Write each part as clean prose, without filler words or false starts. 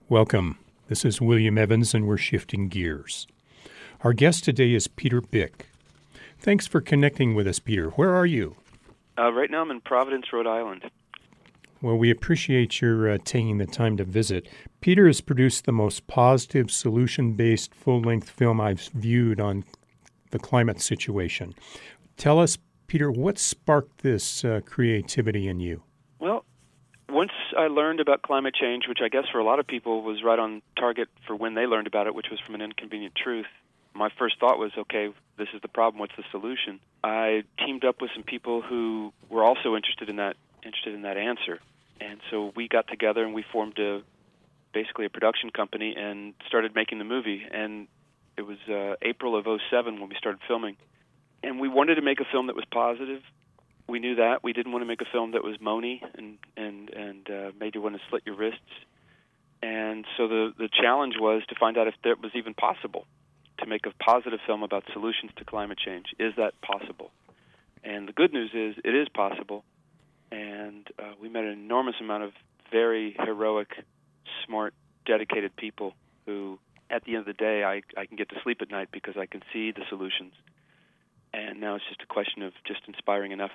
Welcome. This is William Evans, and we're shifting gears. Our guest today is Peter Byck. Thanks for connecting with us, Peter. Where are you? Right now I'm in Providence, Rhode Island. Well, we appreciate your taking the time to visit. Peter has produced the most positive, solution-based, full-length film I've viewed on the climate situation. Tell us, Peter, what sparked this creativity in you? Well, once I learned about climate change, which I guess for a lot of people was right on target for when they learned about it, which was from An Inconvenient Truth, my first thought was, okay, this is the problem, what's the solution? I teamed up with some people who were also interested in that answer. And so we got together and we formed basically a production company and started making the movie. And it was April of '07 when we started filming. And we wanted to make a film that was positive. We knew that. We didn't want to make a film that was moany and made you want to slit your wrists. And so the challenge was to find out if that was even possible, to make a positive film about solutions to climate change. Is that possible? And the good news is it is possible. And we met an enormous amount of very heroic, smart, dedicated people who, at the end of the day, I can get to sleep at night because I can see the solutions. And now it's just a question of just inspiring enough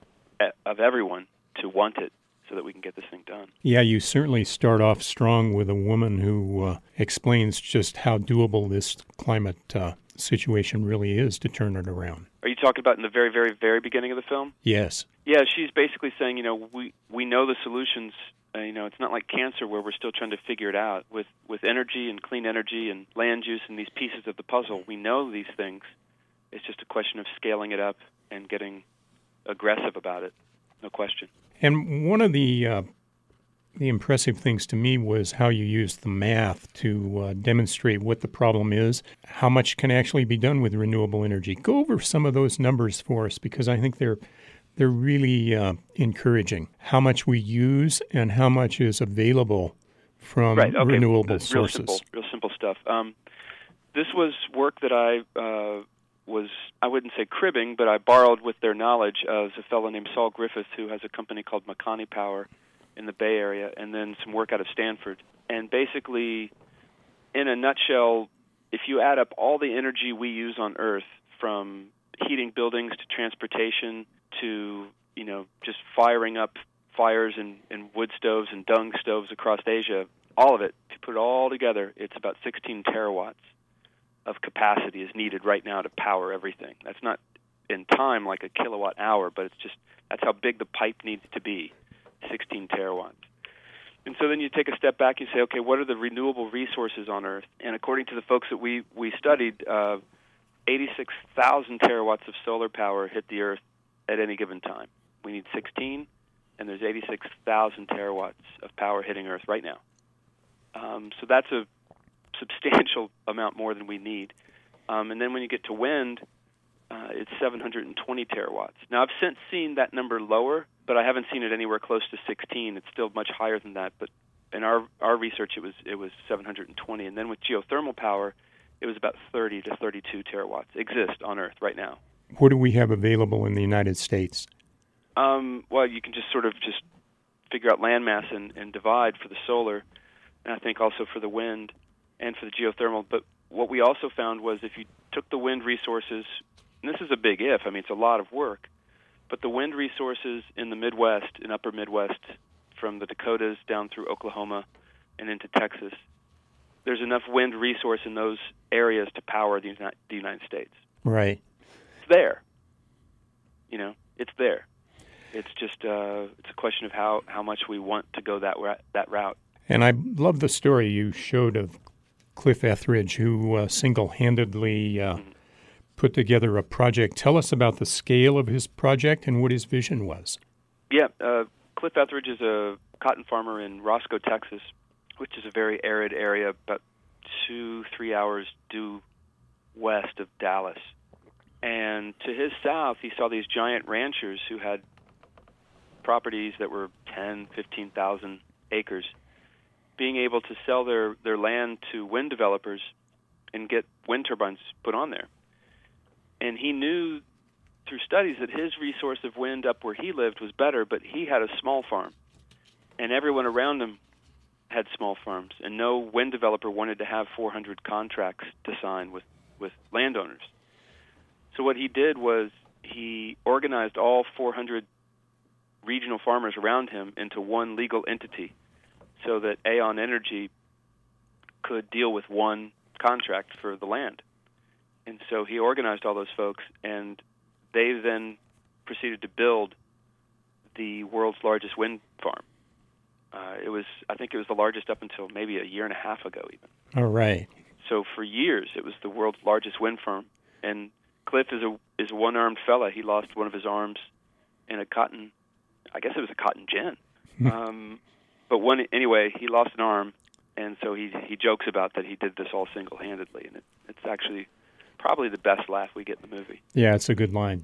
of everyone to want it so that we can get this thing done. Yeah, you certainly start off strong with a woman who explains just how doable this climate situation really is to turn it around. Are you talking about in the very, very, very beginning of the film? Yes. Yeah, she's basically saying, we know the solutions. It's not like cancer where we're still trying to figure it out. With energy and clean energy and land use and these pieces of the puzzle, we know these things. It's just a question of scaling it up and getting aggressive about it, no question. And one of the impressive things to me was how you used the math to demonstrate what the problem is, how much can actually be done with renewable energy. Go over some of those numbers for us because I think they're really encouraging. How much we use and how much is available from renewable sources. Real simple stuff. This was work that I wouldn't say cribbing, but I borrowed with their knowledge of a fellow named Saul Griffith, who has a company called Makani Power in the Bay Area, and then some work out of Stanford. And basically, in a nutshell, if you add up all the energy we use on Earth, from heating buildings to transportation to, just firing up fires in wood stoves and dung stoves across Asia, all of it, if you put it all together, it's about 16 terawatts of capacity is needed right now to power everything. That's not in time like a kilowatt hour, but that's how big the pipe needs to be, 16 terawatts. And so then you take a step back and you say, okay, what are the renewable resources on Earth? And according to the folks that we studied, 86,000 terawatts of solar power hit the Earth at any given time. We need 16, and there's 86,000 terawatts of power hitting Earth right now. So that's a substantial amount more than we need. And then when you get to wind, it's 720 terawatts. Now, I've since seen that number lower, but I haven't seen it anywhere close to 16. It's still much higher than that. But in our research, it was 720. And then with geothermal power, it was about 30 to 32 terawatts exist on Earth right now. What do we have available in the United States? Well, you can just figure out landmass and divide for the solar, and I think also for the wind and for the geothermal. But what we also found was if you took the wind resources, and this is a big if, it's a lot of work, but the wind resources in the Midwest, in upper Midwest, from the Dakotas down through Oklahoma and into Texas, there's enough wind resource in those areas to power the United States. Right. It's there. It's there. It's just it's a question of how much we want to go that route. And I love the story you showed of Cliff Etheridge, who single-handedly put together a project. Tell us about the scale of his project and what his vision was. Yeah, Cliff Etheridge is a cotton farmer in Roscoe, Texas, which is a very arid area, about 2-3 hours due west of Dallas. And to his south, he saw these giant ranchers who had properties that were 10, 15,000 acres, being able to sell their land to wind developers and get wind turbines put on there. And he knew through studies that his resource of wind up where he lived was better, but he had a small farm. And everyone around him had small farms, and no wind developer wanted to have 400 contracts to sign with landowners. So what he did was he organized all 400 regional farmers around him into one legal entity so that Aon Energy could deal with one contract for the land. And so he organized all those folks, and they then proceeded to build the world's largest wind farm. I think it was the largest up until maybe a year and a half ago even. All right. So for years it was the world's largest wind farm. And Cliff is a one-armed fella. He lost one of his arms in a cotton gin. Anyway, he lost an arm, and so he jokes about that he did this all single-handedly, and it's actually probably the best laugh we get in the movie. Yeah, it's a good line.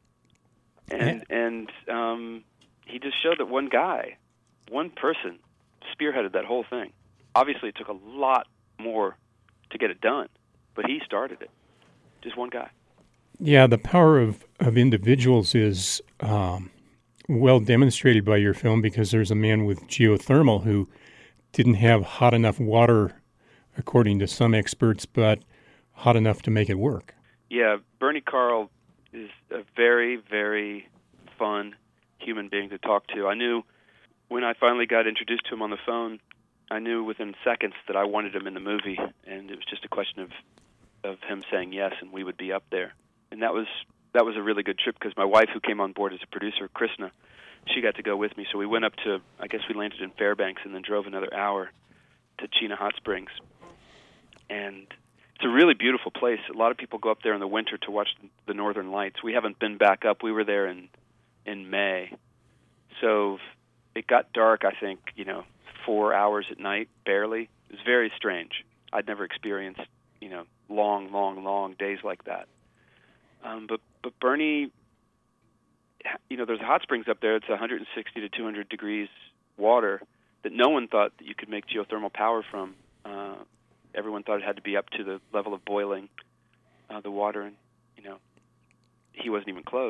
And he just showed that one person, spearheaded that whole thing. Obviously, it took a lot more to get it done, but he started it. Just one guy. Yeah, the power of individuals is well demonstrated by your film, because there's a man with geothermal who didn't have hot enough water, according to some experts, but hot enough to make it work. Yeah, Bernie Carl is a very, very fun human being to talk to. I knew when I finally got introduced to him on the phone, I knew within seconds that I wanted him in the movie, and it was just a question of him saying yes, and we would be up there. And that was a really good trip, because my wife, who came on board as a producer, Krishna, she got to go with me. So we went up to, I guess we landed in Fairbanks and then drove another hour to Chena Hot Springs. And it's a really beautiful place. A lot of people go up there in the winter to watch the Northern Lights. We haven't been back up. We were there in May. So it got dark, I think, 4 hours at night, barely. It was very strange. I'd never experienced, long days like that. But Bernie, there's hot springs up there. It's 160 to 200 degrees water that no one thought that you could make geothermal power from. Everyone thought it had to be up to the level of boiling the water, and he wasn't even close.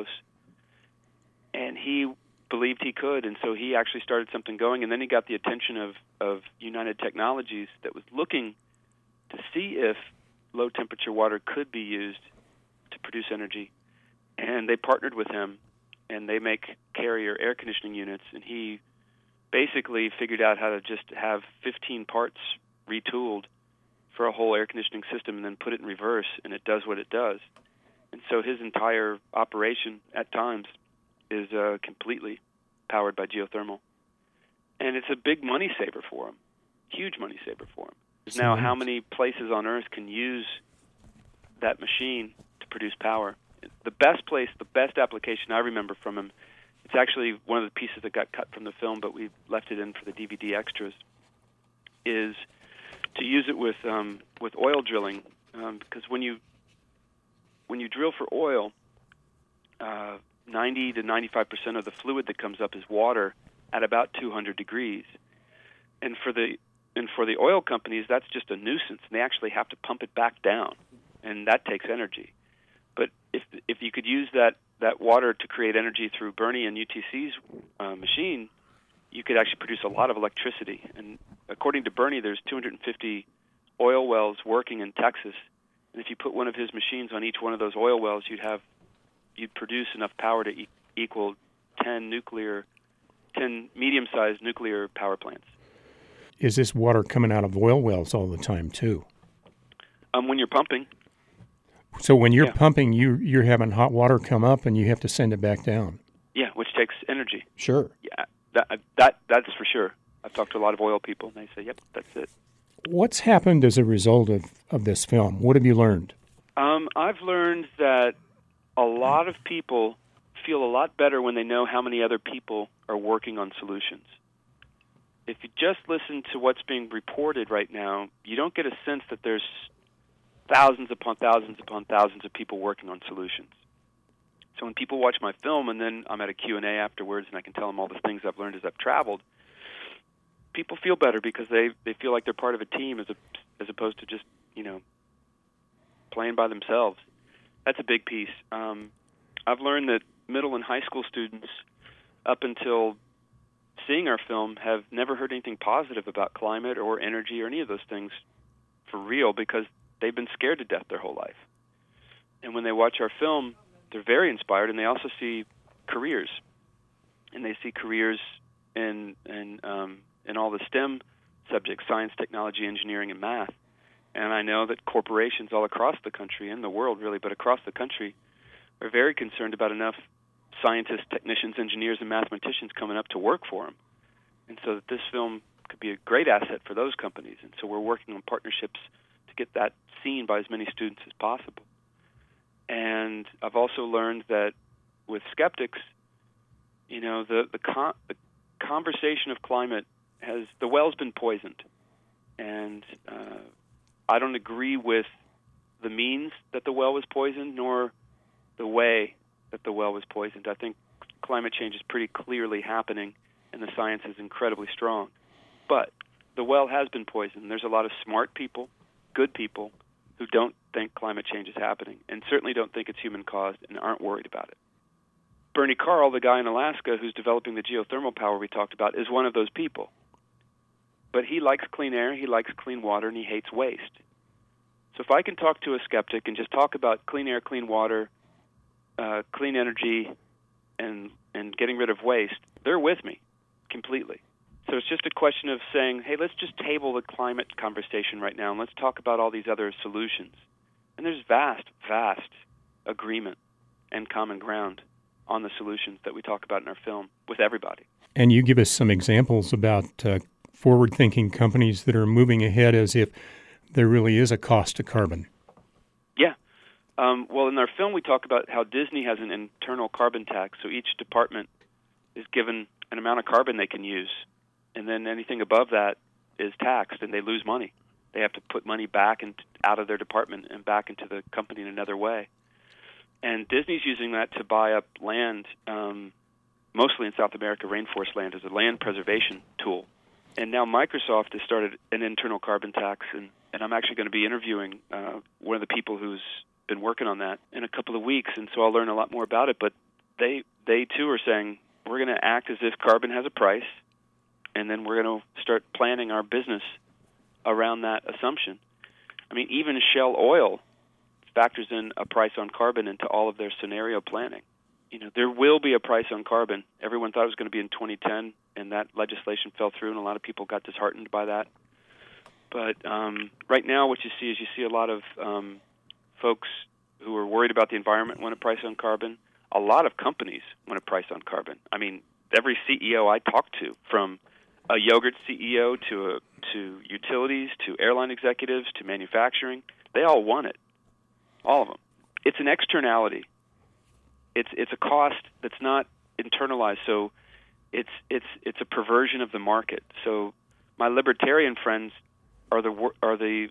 And he believed he could, and so he actually started something going. And then he got the attention of United Technologies, that was looking to see if low temperature water could be used to produce energy. And they partnered with him, and they make Carrier air conditioning units, and he basically figured out how to just have 15 parts retooled for a whole air conditioning system and then put it in reverse, and it does what it does. And so his entire operation at times is completely powered by geothermal. And it's a big money saver for him, huge money saver for him. Now, how many places on Earth can use that machine to produce power? The best place, the best application I remember from him, it's actually one of the pieces that got cut from the film, but we left it in for the DVD extras, is to use it with oil drilling, because when you drill for oil, 90 to 95% of the fluid that comes up is water at about 200 degrees, and for the oil companies, that's just a nuisance, and they actually have to pump it back down, and that takes energy. But if you could use that water to create energy through Bernie and UTC's machine, you could actually produce a lot of electricity. And according to Bernie, there's 250 oil wells working in Texas, and if you put one of his machines on each one of those oil wells, you'd produce enough power to equal 10 medium-sized nuclear power plants. Is this water coming out of oil wells all the time, too? When you're pumping. So when you're pumping, you're having hot water come up, and you have to send it back down. Yeah, which takes energy. Sure. Yeah, that's for sure. I've talked to a lot of oil people, and they say, yep, that's it. What's happened as a result of this film? What have you learned? I've learned that a lot of people feel a lot better when they know how many other people are working on solutions. If you just listen to what's being reported right now, you don't get a sense that there's thousands upon thousands upon thousands of people working on solutions. So when people watch my film, and then I'm at a Q&A afterwards, and I can tell them all the things I've learned as I've traveled, people feel better because they feel like they're part of a team as opposed to just, playing by themselves. That's a big piece. I've learned that middle and high school students, up until seeing our film have never heard anything positive about climate or energy or any of those things for real, because they've been scared to death their whole life. And when they watch our film, they're very inspired, and they also see careers. And they see careers in all the STEM subjects, science, technology, engineering, and math. And I know that corporations all across the country, and the world really, but across the country, are very concerned about enough scientists, technicians, engineers, and mathematicians coming up to work for them. And so that this film could be a great asset for those companies. And so we're working on partnerships to get that seen by as many students as possible. And I've also learned that with skeptics, you know, the conversation of climate the well's been poisoned. And I don't agree with the means that the well was poisoned, nor the way that the well was poisoned. I think climate change is pretty clearly happening, and the science is incredibly strong. But the well has been poisoned. There's a lot of smart people, good people, who don't think climate change is happening, and certainly don't think it's human-caused and aren't worried about it. Bernie Carl, the guy in Alaska who's developing the geothermal power we talked about, is one of those people. But he likes clean air, he likes clean water, and he hates waste. So if I can talk to a skeptic and just talk about clean air, clean water, clean energy, and getting rid of waste, they're with me completely. So it's just a question of saying, hey, let's just table the climate conversation right now, and let's talk about all these other solutions. And there's vast, vast agreement and common ground on the solutions that we talk about in our film with everybody. And you give us some examples about forward-thinking companies that are moving ahead as if there really is a cost to carbon. Yeah. Well, in our film, we talk about how Disney has an internal carbon tax, so each department is given an amount of carbon they can use, and then anything above that is taxed, and they lose money. They have to put money back out of their department and back into the company in another way. And Disney's using that to buy up land, mostly in South America, rainforest land, as a land preservation tool. And now Microsoft has started an internal carbon tax, and I'm actually going to be interviewing one of the people who's been working on that in a couple of weeks, and so I'll learn a lot more about it. But they too are saying, we're going to act as if carbon has a price, and then we're going to start planning our business around that assumption. I mean, even Shell Oil factors in a price on carbon into all of their scenario planning. You know, there will be a price on carbon. Everyone thought it was going to be in 2010, and that legislation fell through, and a lot of people got disheartened by that. But right now what you see is a lot of folks who are worried about the environment want a price on carbon. A lot of companies want a price on carbon. I mean, every CEO I talk to, from a yogurt CEO to utilities to airline executives to manufacturing, they all want it. All of them. It's an externality. It's a cost that's not internalized, so it's a perversion of the market. So my libertarian friends are the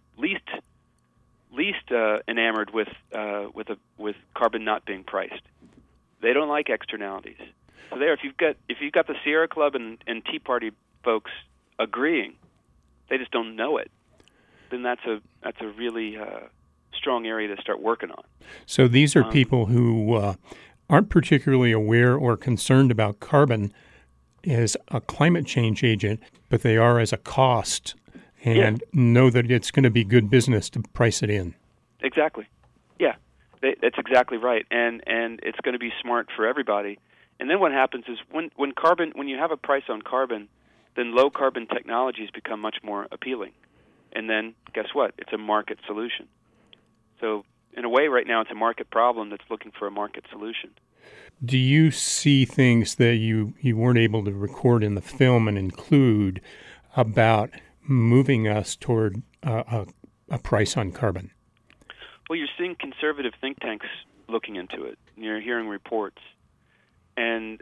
least enamored with carbon not being priced. They don't like externalities. So if you've got the Sierra Club and Tea Party folks agreeing, they just don't know it, then that's a really strong area to start working on. So these are people who aren't particularly aware or concerned about carbon as a climate change agent, but they are as a cost and know that it's going to be good business to price it in. Exactly. Yeah, that's exactly right. And it's going to be smart for everybody. And then what happens is when you have a price on carbon, then low carbon technologies become much more appealing. And then guess what? It's a market solution. So in a way right now it's a market problem that's looking for a market solution. Do you see things that you weren't able to record in the film and include about moving us toward a price on carbon? Well, you're seeing conservative think tanks looking into it. You're hearing reports. And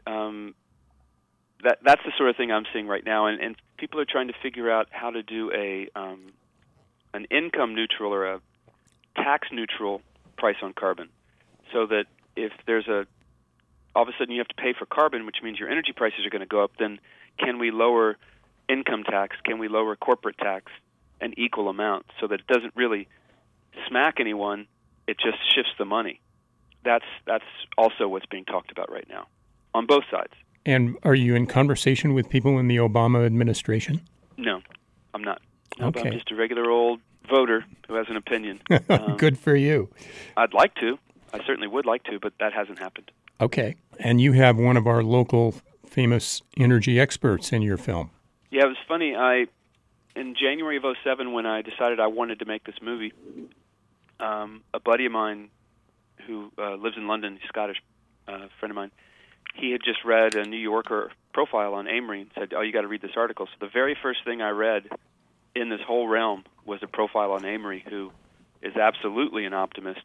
that's the sort of thing I'm seeing right now. And people are trying to figure out how to do an income neutral or a tax neutral price on carbon, so that if there's all of a sudden you have to pay for carbon, which means your energy prices are going to go up, then can we lower income tax? Can we lower corporate tax an equal amount so that it doesn't really smack anyone, it just shifts the money? That's also what's being talked about right now on both sides. And are you in conversation with people in the Obama administration? No, I'm not. Nope, Okay. I'm just a regular old voter who has an opinion. Good for you. I'd like to. I certainly would like to, but that hasn't happened. Okay. And you have one of our local famous energy experts in your film. Yeah, it was funny. In January of '07, when I decided I wanted to make this movie, a buddy of mine who lives in London, he's a Scottish friend of mine, he had just read a New Yorker profile on Amory and said, "Oh, you got to read this article." So the very first thing I read in this whole realm was a profile on Amory, who is absolutely an optimist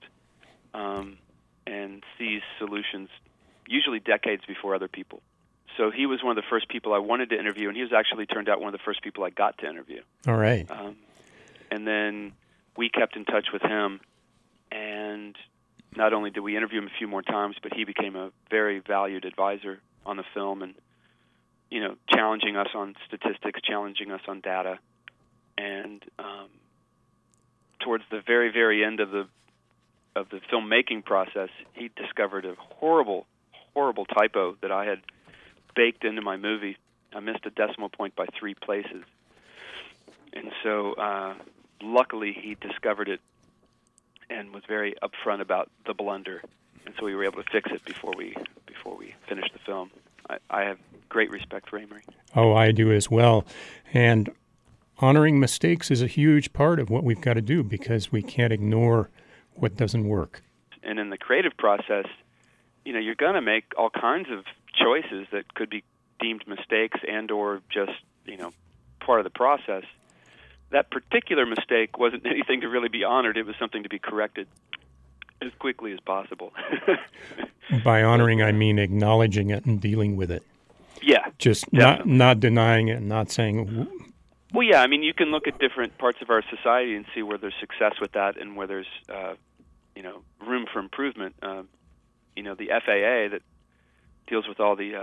and sees solutions usually decades before other people. So he was one of the first people I wanted to interview, and he was actually turned out one of the first people I got to interview. All right. And then we kept in touch with him, and not only did we interview him a few more times, but he became a very valued advisor on the film and, challenging us on statistics, challenging us on data. And towards the very, very end of the filmmaking process, he discovered a horrible, horrible typo that I had baked into my movie. I missed a decimal point by 3 places. And so luckily he discovered it and was very upfront about the blunder. And so we were able to fix it before we finished the film. I have great respect for Amory. Oh, I do as well. And honoring mistakes is a huge part of what we've got to do because we can't ignore what doesn't work. And in the creative process, you're going to make all kinds of choices that could be deemed mistakes and or just, part of the process. That particular mistake wasn't anything to really be honored. It was something to be corrected as quickly as possible. By honoring, I mean acknowledging it and dealing with it. Yeah. Just definitely. not denying it, not saying... Well, yeah, I mean, you can look at different parts of our society and see where there's success with that and where there's, room for improvement. The FAA that deals with all the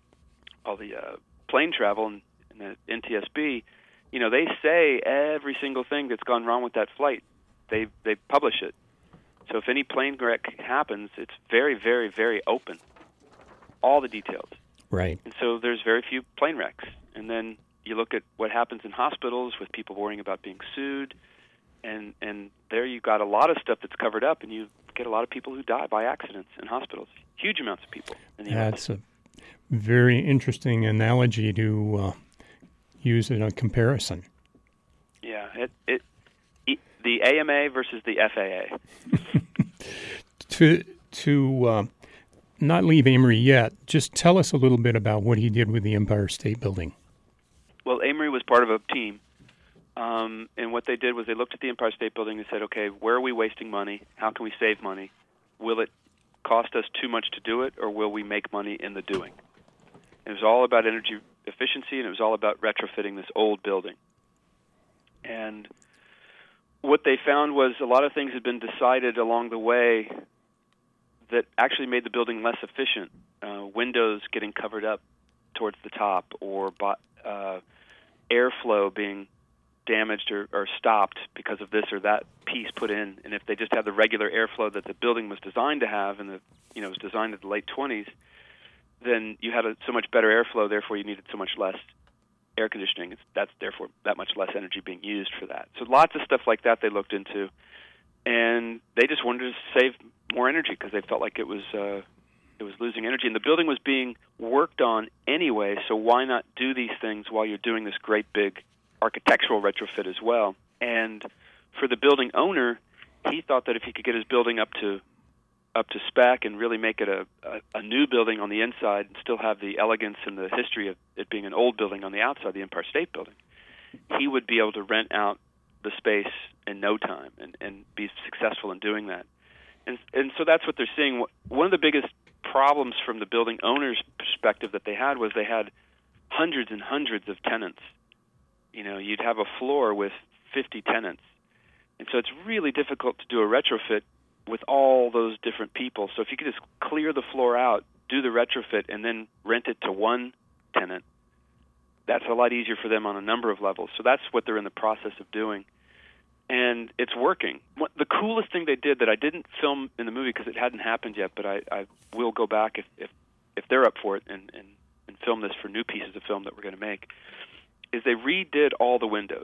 plane travel and the NTSB, they say every single thing that's gone wrong with that flight. They publish it. So if any plane wreck happens, it's very, very, very open. All the details. Right. And so there's very few plane wrecks. And then you look at what happens in hospitals with people worrying about being sued, and there you got a lot of stuff that's covered up, and you get a lot of people who die by accidents in hospitals. Huge amounts of people in the U.S. That's a very interesting analogy to use in a comparison. Yeah, the AMA versus the FAA. To not leave Amory yet, just tell us a little bit about what he did with the Empire State Building. Well, Amory was part of a team, and what they did was they looked at the Empire State Building and said, okay, where are we wasting money? How can we save money? Will it cost us too much to do it, or will we make money in the doing? It was all about energy efficiency, and it was all about retrofitting this old building. And what they found was a lot of things had been decided along the way that actually made the building less efficient. Windows getting covered up towards the top, or airflow being damaged or stopped because of this or that piece put in. And if they just had the regular airflow that the building was designed to have, and it was designed in the late 20s, then you had so much better airflow, therefore you needed so much less air conditioning. That's therefore that much less energy being used for that. So lots of stuff like that they looked into, and they just wanted to save more energy because they felt like it was losing energy. And the building was being worked on anyway, so why not do these things while you're doing this great big architectural retrofit as well? And for the building owner, he thought that if he could get his building up to spec and really make it a new building on the inside and still have the elegance and the history of it being an old building on the outside, the Empire State Building, he would be able to rent out the space in no time and be successful in doing that. And so that's what they're seeing. One of the biggest problems from the building owner's perspective that they had was they had hundreds and hundreds of tenants. You'd have a floor with 50 tenants. And so it's really difficult to do a retrofit with all those different people. So if you could just clear the floor out, do the retrofit, and then rent it to one tenant, that's a lot easier for them on a number of levels. So that's what they're in the process of doing. And it's working. The coolest thing they did that I didn't film in the movie because it hadn't happened yet, but I will go back if they're up for it and film this for new pieces of film that we're going to make, is they redid all the windows.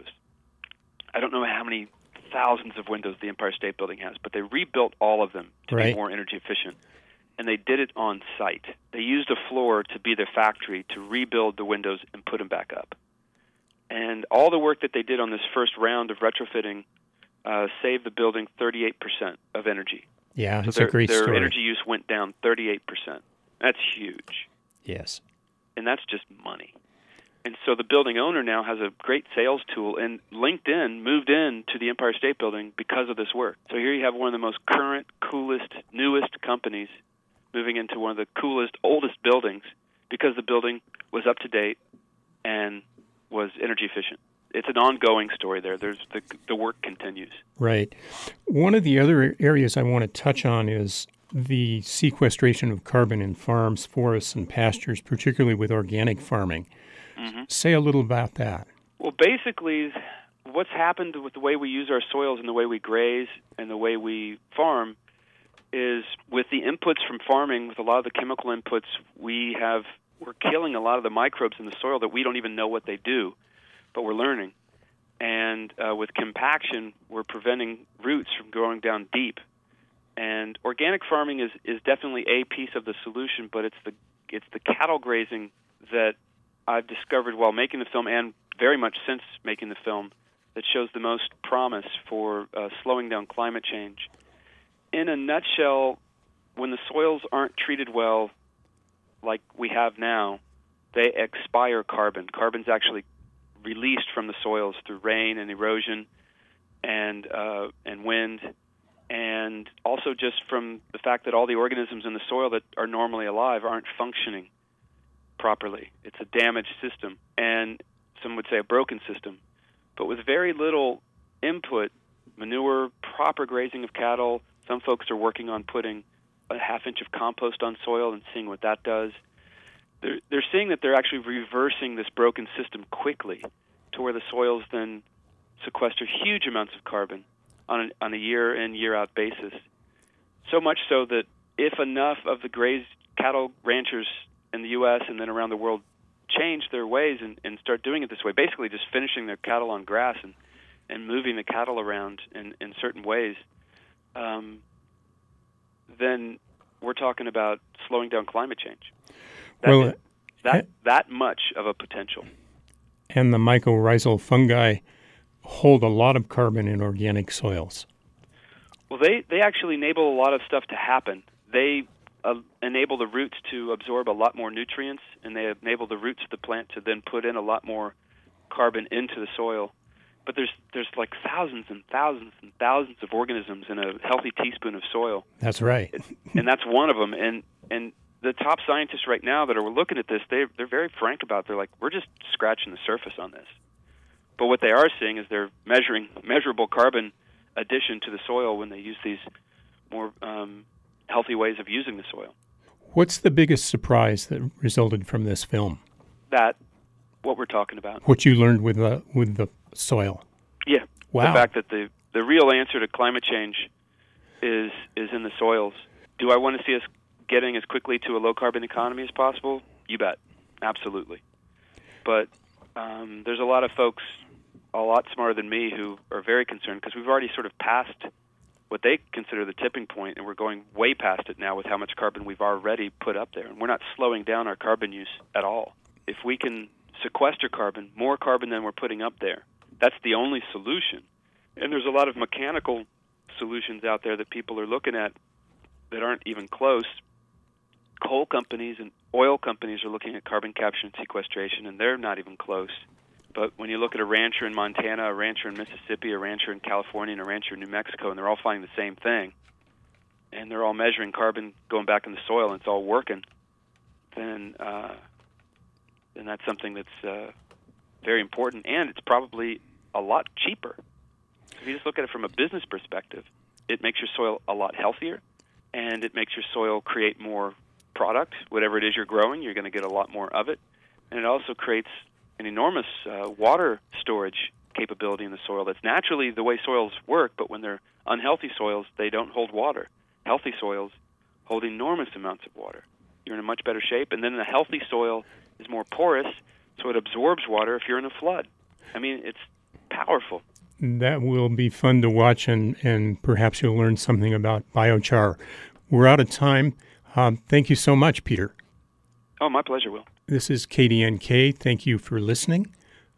I don't know how many thousands of windows the Empire State Building has, but they rebuilt all of them to be more energy efficient. And they did it on site. They used a floor to be their factory to rebuild the windows and put them back up. And all the work that they did on this first round of retrofitting saved the building 38% of energy. Yeah, so it's a great story. Their energy use went down 38%. That's huge. Yes. And that's just money. And so the building owner now has a great sales tool, and LinkedIn moved in to the Empire State Building because of this work. So here you have one of the most current, coolest, newest companies moving into one of the coolest, oldest buildings because the building was up to date and was energy efficient. It's an ongoing story there. The work continues. Right. One of the other areas I want to touch on is the sequestration of carbon in farms, forests, and pastures, particularly with organic farming. Mm-hmm. Say a little about that. Well, basically, what's happened with the way we use our soils and the way we graze and the way we farm is with the inputs from farming, with a lot of the chemical inputs, we're killing a lot of the microbes in the soil that we don't even know what they do, but we're learning. And with compaction, we're preventing roots from growing down deep. And organic farming is definitely a piece of the solution, but it's the cattle grazing that I've discovered while making the film and very much since making the film that shows the most promise for slowing down climate change. In a nutshell, when the soils aren't treated well like we have now, they expire carbon. Carbon's actually released from the soils through rain and erosion and wind, and also just from the fact that all the organisms in the soil that are normally alive aren't functioning properly. It's a damaged system, and some would say a broken system. But with very little input, manure, proper grazing of cattle, some folks are working on putting a half-inch of compost on soil and seeing what that does. They're seeing that they're actually reversing this broken system quickly to where the soils then sequester huge amounts of carbon on a year-in, year-out basis. So much so that if enough of the grazed cattle ranchers in the U.S. and then around the world change their ways and start doing it this way, basically just finishing their cattle on grass and moving the cattle around in certain ways, then we're talking about slowing down climate change. That much of a potential. And the mycorrhizal fungi hold a lot of carbon in organic soils. Well, they actually enable a lot of stuff to happen. They enable the roots to absorb a lot more nutrients, and they enable the roots of the plant to then put in a lot more carbon into the soil. But there's like thousands and thousands and thousands of organisms in a healthy teaspoon of soil. That's right. And that's one of them. And the top scientists right now that are looking at this, they're very frank about it. They're like, we're just scratching the surface on this. But what they are seeing is they're measuring measurable carbon addition to the soil when they use these more healthy ways of using the soil. What's the biggest surprise that resulted from this film? What we're talking about. What you learned with the soil. Yeah. Wow. The fact that the real answer to climate change is in the soils. Do I want to see us getting as quickly to a low-carbon economy as possible? You bet. Absolutely. But there's a lot of folks a lot smarter than me who are very concerned because we've already sort of passed what they consider the tipping point, and we're going way past it now with how much carbon we've already put up there. And we're not slowing down our carbon use at all. If we can sequester carbon, more carbon than we're putting up there, that's the only solution. And there's a lot of mechanical solutions out there that people are looking at that aren't even close. Coal companies and oil companies are looking at carbon capture and sequestration, and they're not even close. But when you look at a rancher in Montana, a rancher in Mississippi, a rancher in California, and a rancher in New Mexico, and they're all finding the same thing, and they're all measuring carbon going back in the soil, and it's all working, then that's something that's very important, and it's probably a lot cheaper. So if you just look at it from a business perspective, it makes your soil a lot healthier, and it makes your soil create more product. Whatever it is you're growing, you're going to get a lot more of it. And it also creates an enormous water storage capability in the soil. That's naturally the way soils work, but when they're unhealthy soils, they don't hold water. Healthy soils hold enormous amounts of water. You're in a much better shape. And then in a healthy soil, is more porous, so it absorbs water if you're in a flood. I mean, it's powerful. That will be fun to watch, and perhaps you'll learn something about biochar. We're out of time. Thank you so much, Peter. Oh, my pleasure, Will. This is KDNK. Thank you for listening.